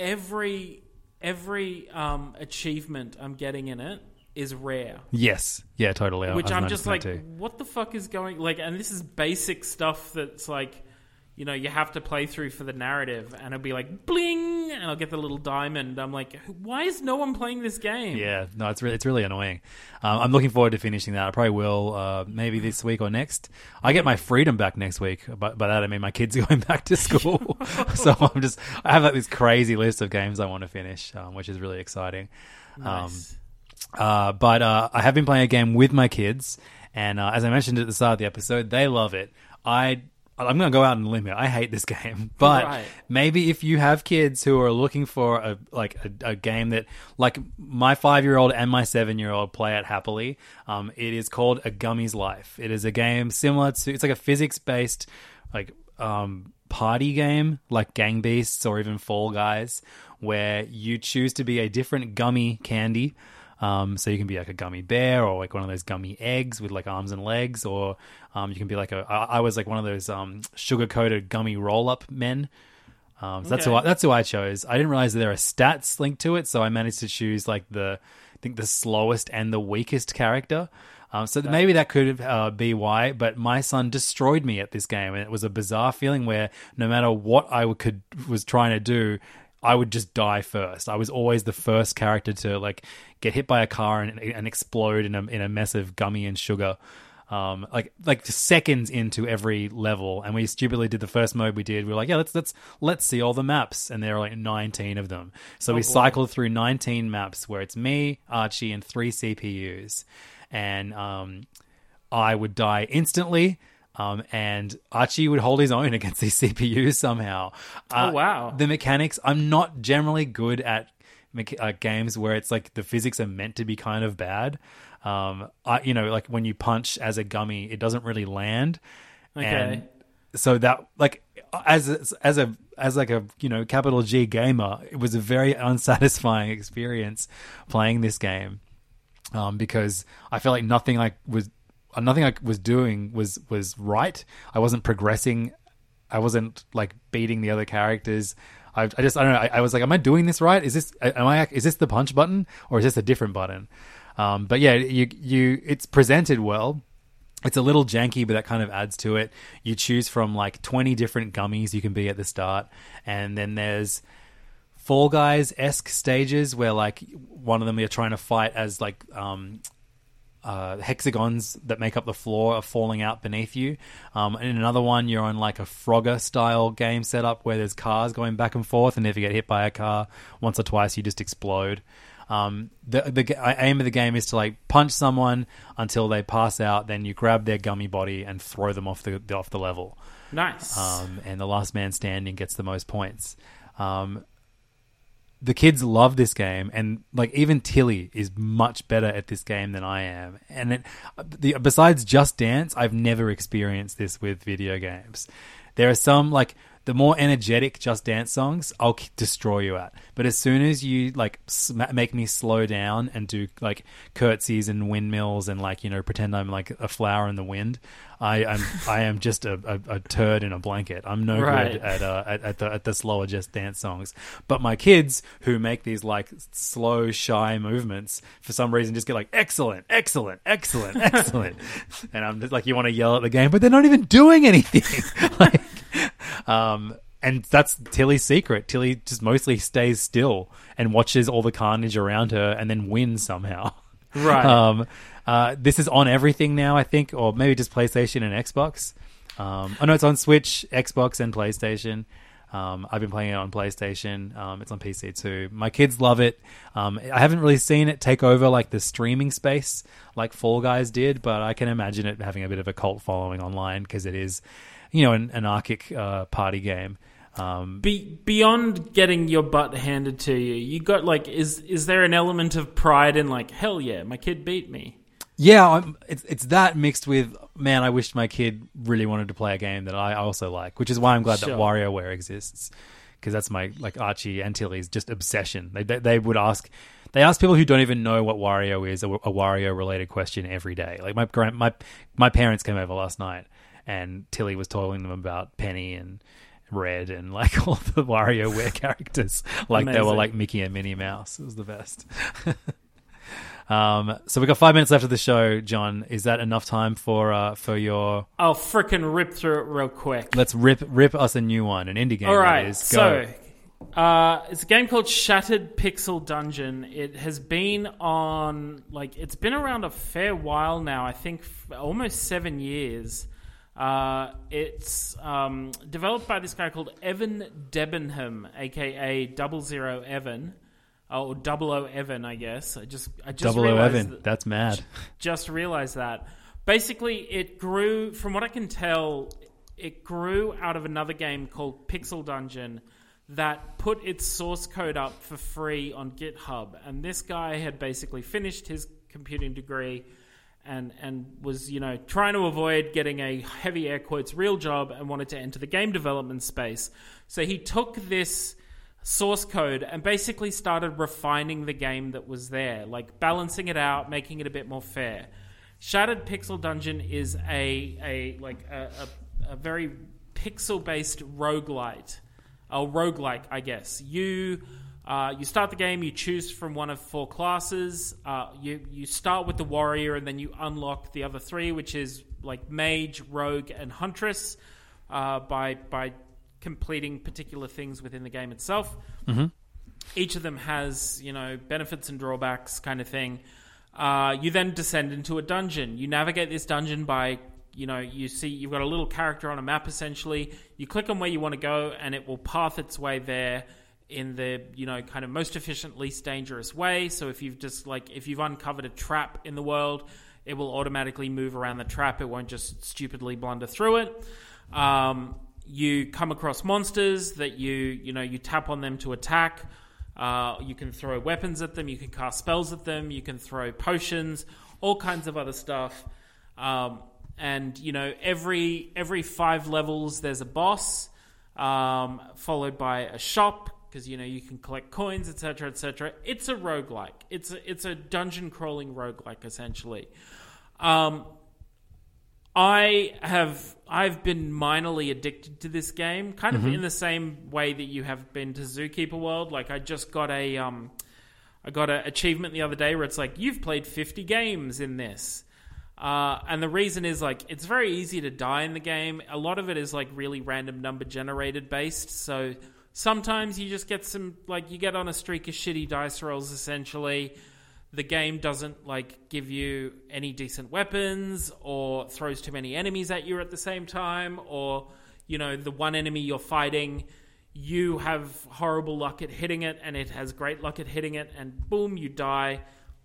Every every um, achievement I'm getting in it is rare. Yes, yeah, totally. I- Which I was I'm just noticing like, that too. what the fuck is going... Like, and this is basic stuff that's like, you know, you have to play through for the narrative, and it'll be like, bling, and I'll get the little diamond. I'm like, why is no one playing this game? Yeah, no, it's really it's really annoying. Um, I'm looking forward to finishing that. I probably will, uh, maybe this week or next. I get my freedom back next week. By, by that I mean my kids are going back to school, so I'm just I have like this crazy list of games I want to finish, um, which is really exciting. Nice. Um, uh, but uh, I have been playing a game with my kids, and uh, as I mentioned at the start of the episode, they love it. I. I'm going to go out on a limb here. I hate this game, but Right. maybe if you have kids who are looking for a like a, a game that, like my five-year-old and my seven-year-old play it happily, um, it is called A Gummy's Life. It is a game similar to, it's like a physics-based like um, party game, like Gang Beasts or even Fall Guys, where you choose to be a different gummy candy. Um, so you can be like a gummy bear or like one of those gummy eggs with like arms and legs, or um, you can be like a. I, I was like one of those um, sugar coated gummy roll up men. Um, so that's who I, that's who I chose. I didn't realize that there are stats linked to it, so I managed to choose like the I think the slowest and the weakest character. Um, so that maybe that could uh, be why. But my son destroyed me at this game, and it was a bizarre feeling where no matter what I could was trying to do, I would just die first. I was always the first character to like get hit by a car and, and explode in a in a mess of gummy and sugar, um, like like seconds into every level. And we stupidly did the first mode we did. We were like, yeah, let's let's let's see all the maps, and there are like nineteen of them. So Oh, we boy. cycled through nineteen maps where it's me, Archie, and three C P Us, and um, I would die instantly. Um, and Archie would hold his own against these C P Us somehow. Uh, Oh, wow. The mechanics, I'm not generally good at mecha- uh, games where it's like the physics are meant to be kind of bad. Um, I, you know, like when you punch as a gummy, it doesn't really land. Okay. And so that, like, as a, as a as like a you know capital G gamer, it was a very unsatisfying experience playing this game, um, because I feel like nothing I was. Nothing I was doing was was right. I wasn't progressing. I wasn't like beating the other characters. I, I just I don't know. I, I was like, am I doing this right? Is this am I? Is this the punch button or is this a different button? Um, but yeah, you you it's presented well. It's a little janky, but that kind of adds to it. You choose from like twenty different gummies you can be at the start, and then there's Fall Guys-esque stages where like one of them you're trying to fight as like um. Uh, hexagons that make up the floor are falling out beneath you. Um, and in another one, you're on like a Frogger style game setup where there's cars going back and forth, and if you get hit by a car once or twice, you just explode. Um, the the aim of the game is to like punch someone until they pass out. Then you grab their gummy body and throw them off the off the level. Nice. Um, and the last man standing gets the most points. Um, the kids love this game, and like even Tilly is much better at this game than I am. And it, the, besides Just Dance, I've never experienced this with video games. There are some like the more energetic Just Dance songs, I'll destroy you at. But as soon as you like sm- make me slow down and do like curtsies and windmills and like, you know, pretend I'm like a flower in the wind, I am I am just a, a, a turd in a blanket. I'm no right. good at, uh, at at the at the slower Just Dance songs. But my kids who make these like slow, shy movements for some reason just get like excellent, excellent, excellent, excellent, and I'm just like, you want to yell at the game, but they're not even doing anything. like. Um, and that's Tilly's secret. Tilly just mostly stays still and watches all the carnage around her and then wins somehow. Right. Um, uh, this is on everything now, I think, or maybe just PlayStation and Xbox. Um, oh no, it's on Switch, Xbox, and PlayStation. Um, I've been playing it on PlayStation. Um, it's on P C too. My kids love it. Um, I haven't really seen it take over like the streaming space like Fall Guys did, but I can imagine it having a bit of a cult following online because it is, you know, an anarchic uh, party game. Um, Be- beyond getting your butt handed to you, you got like, is is there an element of pride in like, hell yeah, my kid beat me? Yeah, I'm, it's it's that mixed with, man, I wish my kid really wanted to play a game that I also like, which is why I'm glad Sure. that WarioWare exists, because that's my like Archie and Tilly's just obsession. They, they they would ask, they ask people who don't even know what Wario is a, a Wario related question every day. Like my grand my my parents came over last night, and Tilly was telling them about Penny and Red and like all the WarioWare characters, like Amazing. They were like Mickey and Minnie Mouse. It was the best. Um, so we've got five minutes left of the show, John. Is that enough time for uh, for your... I'll frickin' rip through it real quick. Let's rip rip us a new one, an indie game. All right, that is. Go. so uh, it's a game called Shattered Pixel Dungeon. It has been on, like, it's been around a fair while now, I think f- almost seven years. Uh, it's um, developed by this guy called Evan Debenham, aka Double Zero Evan. Oh, Double O Evan, I guess. I just, I just Double O Evan. That, That's mad. Just realized that. Basically, it grew, from what I can tell, it grew out of another game called Pixel Dungeon that put its source code up for free on GitHub. And this guy had basically finished his computing degree and and was, you know, trying to avoid getting a heavy air quotes real job and wanted to enter the game development space. So he took this source code and basically started refining the game that was there, like balancing it out, making it a bit more fair. Shattered Pixel Dungeon is a a like a, a, a very pixel-based roguelite, a roguelike, I guess. You uh, you start the game, you choose from one of four classes. Uh, you you start with the warrior, and then you unlock the other three, which is like mage, rogue, and huntress. Uh, by by completing particular things within the game itself. Mm-hmm. Each of them has, you know, benefits and drawbacks kind of thing. Uh, you then descend into a dungeon. You navigate this dungeon by, you know, you see you've got a little character on a map essentially. You click on where you want to go and it will path its way there in the, you know, kind of most efficient, least dangerous way. So if you've just like, if you've uncovered a trap in the world, it will automatically move around the trap. It won't just stupidly blunder through it. Um, You come across monsters that you, you know, you tap on them to attack. Uh, you can throw weapons at them. You can cast spells at them. You can throw potions, all kinds of other stuff. Um, and, you know, every every five levels there's a boss, um, followed by a shop, because, you know, you can collect coins, et cetera, et cetera. It's a roguelike. It's a, it's a dungeon-crawling roguelike, essentially. Um I have I've been minorly addicted to this game, kind of mm-hmm. in the same way that you have been to Zookeeper World. Like I just got a um, I got an achievement the other day where it's like you've played fifty games in this, uh, and the reason is like it's very easy to die in the game. A lot of it is like really random number generated based, so sometimes you just get some like you get on a streak of shitty dice rolls essentially. The game doesn't like give you any decent weapons or throws too many enemies at you at the same time, or, you know, the one enemy you're fighting, you have horrible luck at hitting it, and it has great luck at hitting it, and boom, you die.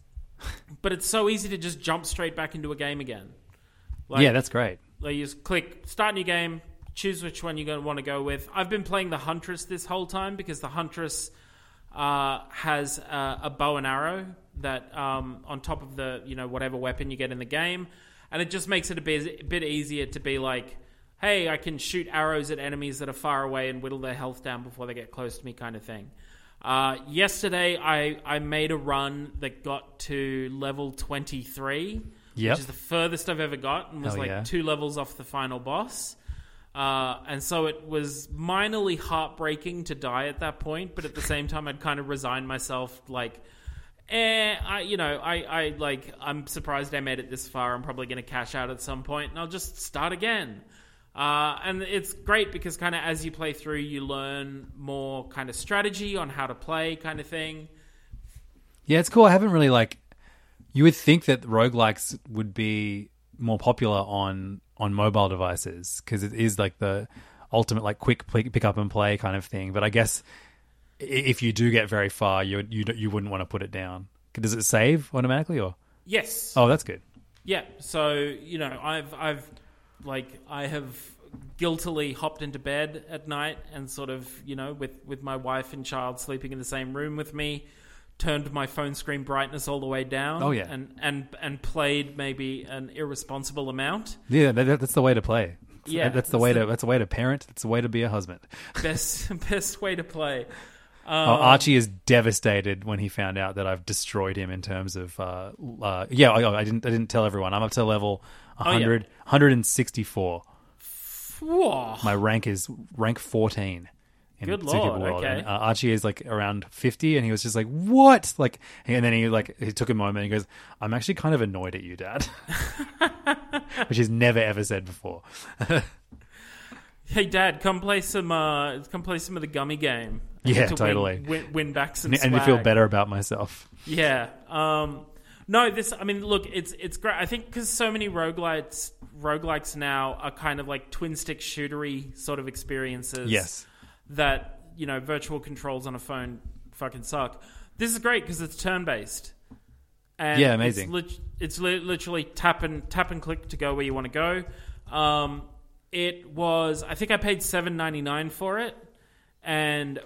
But it's so easy to just jump straight back into a game again. Like, yeah, that's great. Like you just click start new game, choose which one you're going to want to go with. I've been playing the Huntress this whole time because the Huntress uh, has uh, a bow and arrow that um, on top of the, you know, whatever weapon you get in the game, and it just makes it a bit, a bit easier to be like, hey, I can shoot arrows at enemies that are far away and whittle their health down before they get close to me, kind of thing. Uh, yesterday, I, I made a run that got to level twenty-three, yep. which is the furthest I've ever got, and was Hell like yeah. two levels off the final boss. Uh, and so it was minorly heartbreaking to die at that point, but at the same time, I'd kind of resigned myself, like, eh, I, you know, I, I, like, I'm surprised I made it this far. I'm probably going to cash out at some point, and I'll just start again. Uh, and it's great because kind of as you play through, you learn more kind of strategy on how to play kind of thing. Yeah, it's cool. I haven't really, like... You would think that roguelikes would be more popular on, on mobile devices because it is like the ultimate like quick pick up and play kind of thing. But I guess if you do get very far, you you you wouldn't want to put it down. Does it save automatically or? Yes. Oh, that's good. Yeah. So, you know, I've I've like I have guiltily hopped into bed at night and sort of, you know, with, with my wife and child sleeping in the same room with me, turned my phone screen brightness all the way down. Oh, yeah. And, and, and played maybe an irresponsible amount. Yeah, that, that's the way to play. Yeah. That's the way to that's the way to parent. That's the way to be a husband. Best best way to play. Um, oh, Archie is devastated when he found out that I've destroyed him in terms of uh, uh, yeah, I, I didn't I didn't tell everyone. I'm up to level one hundred, oh, yeah. one hundred sixty-four. Whoa. My rank is rank fourteen in Good Zookeeper Lord, World. okay. And, uh, Archie is like around fifty, and he was just like, "What?" Like, and then he like he took a moment and he goes, "I'm actually kind of annoyed at you, Dad," which he's never ever said before. Hey, Dad, come play some. Uh, come play some of the Gummy game. I Yeah, get to totally. Win, win, win back some and, swag. and to feel better about myself. Yeah. Um, no, this. I mean, look, it's it's great. I think because so many roguelites, roguelikes now are kind of like twin stick shootery sort of experiences. Yes. That, you know, virtual controls on a phone fucking suck. This is great because it's turn based. And yeah, amazing. It's, lit- it's li- literally tap and tap and click to go where you want to go. Um, it was, I think I paid seven ninety-nine for it, and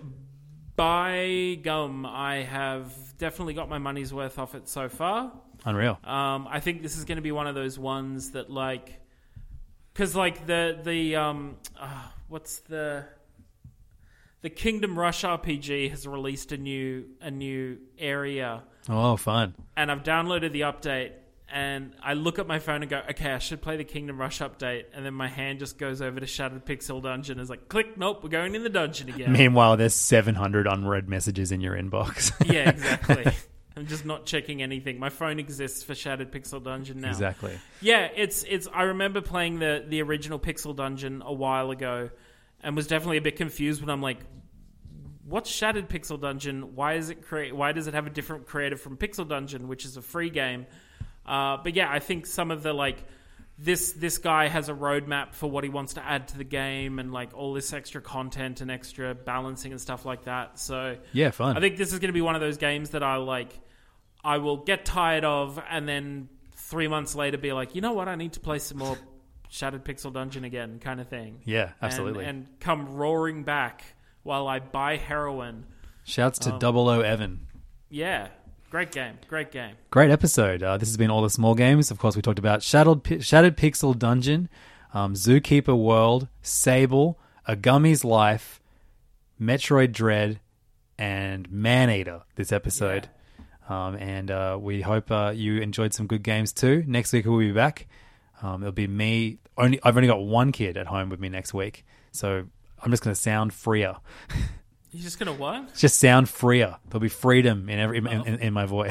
by gum, I have definitely got my money's worth off it so far. Unreal. Um, I think this is going to be one of those ones that, like, because like the the um, uh, what's the the Kingdom Rush R P G has released a new a new area. Oh, fun! And I've downloaded the update, and I look at my phone and go, okay, I should play the Kingdom Rush update, and then my hand just goes over to Shattered Pixel Dungeon and is like, click, nope, we're going in the dungeon again. Meanwhile, there's seven hundred unread messages in your inbox. Yeah, exactly. I'm just not checking anything. My phone exists for Shattered Pixel Dungeon now. Exactly. Yeah, it's it's. I remember playing the the original Pixel Dungeon a while ago, and was definitely a bit confused when I'm like, what's Shattered Pixel Dungeon? Why is it create? Why does it have a different creator from Pixel Dungeon, which is a free game? Uh, but yeah, I think some of the like this this guy has a roadmap for what he wants to add to the game, and like all this extra content and extra balancing and stuff like that. So yeah, fun. I think this is going to be one of those games that I like. I will get tired of, and then three months later be like, you know what? I need to play some more Shattered Pixel Dungeon again, kind of thing. Yeah, absolutely. And, and come roaring back while I buy heroin. Shouts to um, Double O Evan. Yeah, great game, great game. Great episode. Uh, this has been all the small games. Of course, we talked about Shattered, P- Shattered Pixel Dungeon, um, Zookeeper World, Sable, A Gummy's Life, Metroid Dread, and Maneater this episode. Yeah. Um, and uh, we hope uh, you enjoyed some good games too. Next week we'll be back. Um, it'll be me. Only I've only got one kid at home with me next week, so I'm just going to sound freer. You're just going to what? Just sound freer. There'll be freedom in every in, in, in my voice.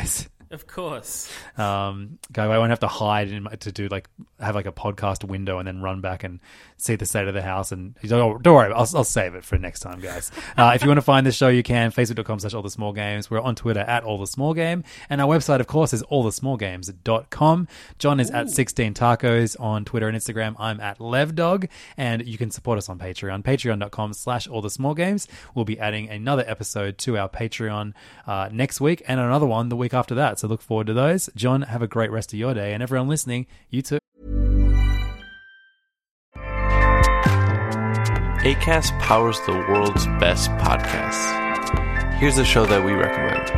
Of course. Um, go. I won't have to hide in my, to do like have like a podcast window and then run back and see the state of the house. And don't, don't worry, I'll, I'll save it for next time, guys. Uh, if you want to find this show, you can facebook.com slash all the small games. We're on Twitter at all the small game, and our website, of course, is all the small games dot com. John is Ooh. at sixteen tacos on Twitter and Instagram. I'm at levdog, and you can support us on Patreon, patreon.com slash all the small games. We'll be adding another episode to our Patreon uh, next week and another one the week after that. So look forward to those. John, have a great rest of your day, and everyone listening, you too. Acast powers the world's best podcasts. Here's a show that we recommend.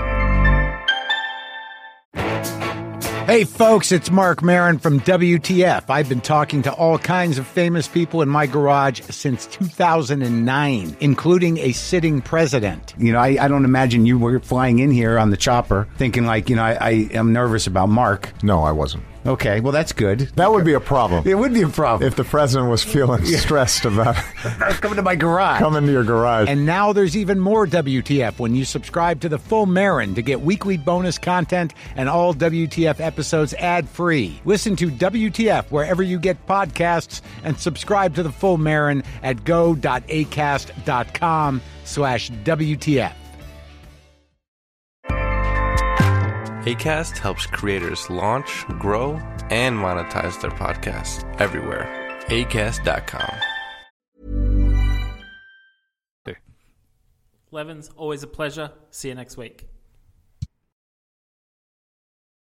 Hey folks, it's Mark Maron from W T F. I've been talking to all kinds of famous people in my garage since two thousand nine, including a sitting president. You know, I, I don't imagine you were flying in here on the chopper thinking like, you know, I, I am nervous about Mark. No, I wasn't. Okay, well, that's good. That would be a problem. It would be a problem. If the president was feeling yeah. stressed about coming to my garage. Coming to your garage. And now there's even more W T F when you subscribe to the full Marin to get weekly bonus content and all W T F episodes ad-free. Listen to W T F wherever you get podcasts and subscribe to the full Marin at go.acast.com slash WTF. Acast helps creators launch, grow, and monetize their podcasts everywhere. acast dot com. Levins, always a pleasure. See you next week.